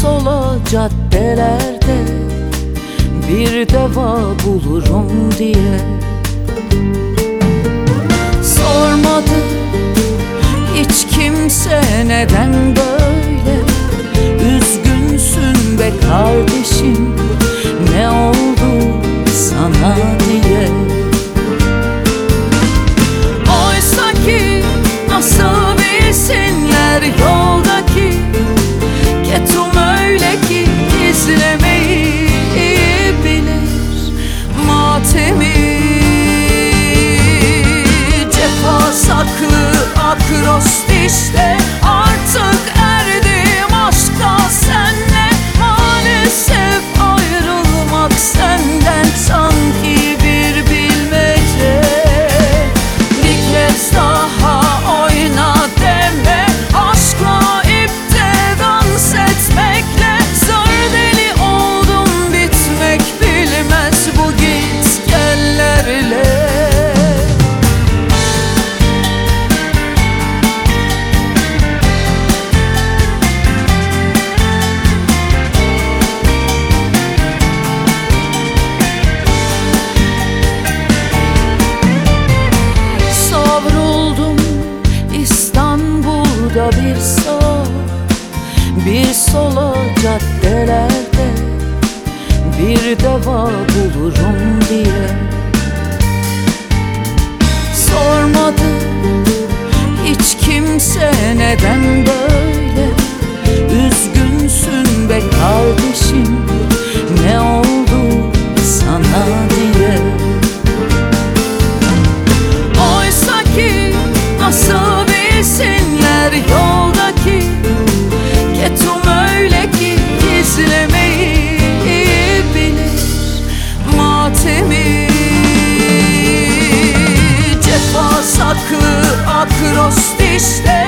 sola caddelerde bir deva bulurum diye sormadı hiç kimse neden böyle üzgünsün be kardeşim, ne oldu sana diye. Oysa ki nasıl bilsinler yoldaki ketum öyle ki izlemeyi bilir matemi. Cefa saklı akrostişte artık erdim aşka senle. Maalesef ayrılmak senden sanki bir bilmece. Bir kez daha oyna deme, aşkla ipte dans etmekle. Zar deli oldum bitmek bilmez bu git gellerle. Bir sola caddelerde bir deva bulurum diye sormadı hiç kimse neden böyle üzgünsün be kardeşim, ne oldu sana diye. Oysa ki nasıl bilsinler yoldaki ketum öyle ki izlemeyi bilir matemi. Cefa saklı akrostişte